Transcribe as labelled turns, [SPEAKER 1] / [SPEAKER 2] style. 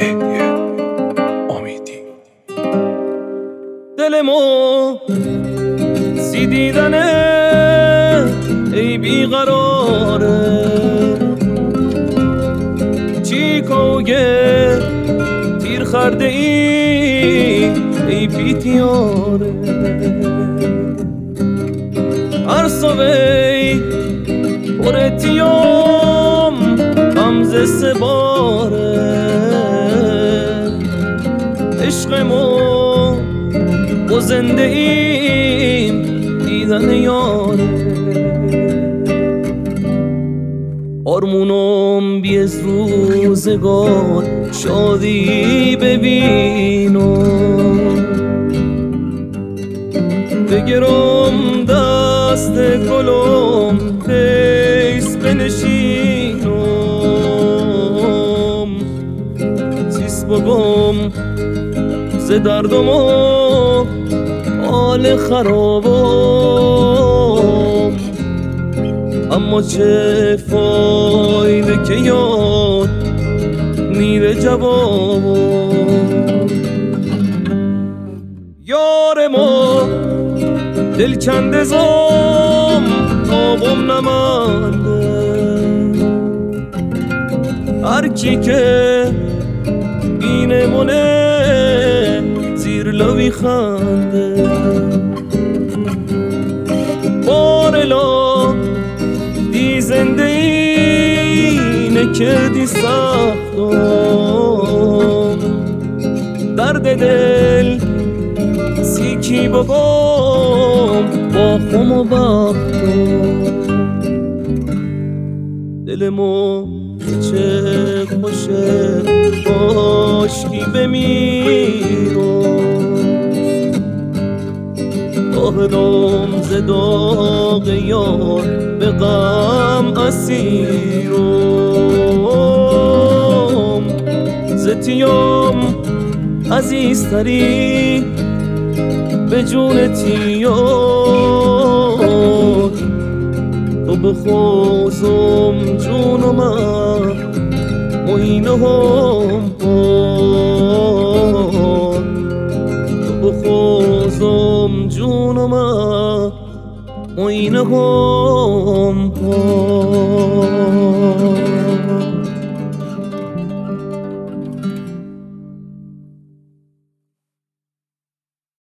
[SPEAKER 1] مهدی امیدی.
[SPEAKER 2] دلمو سی دیدنه ای بیقراره، چی کوگه تیر خرده ای بیتیاره، هر صبحی پرتیام غمزه سباره، عشقمو و زنده ایم دیدن یاره، آرمونم بیز روزگار شادی ببینم، بگیرم دست گلم پیس بنشینم، سیس بگم ز دردم و حال خرابم، اما چه فایده که یاد میده جوابم. یار ما دل کنده زام آبم نمانده، هر کی که بینه مونه زیر لبی خنده، بارلا دی زنده اینه که دی سختم، درد دل سیکی بگم با خم و بختم، دلمو چه خوشه باشکی بمیرم، داغم ز داغ یار به غم اسیرم، ز تیام عزیزتری به جون تیار، تو بخوزم جونم موینه هم پاد، تو بخوزم جونم موینه هم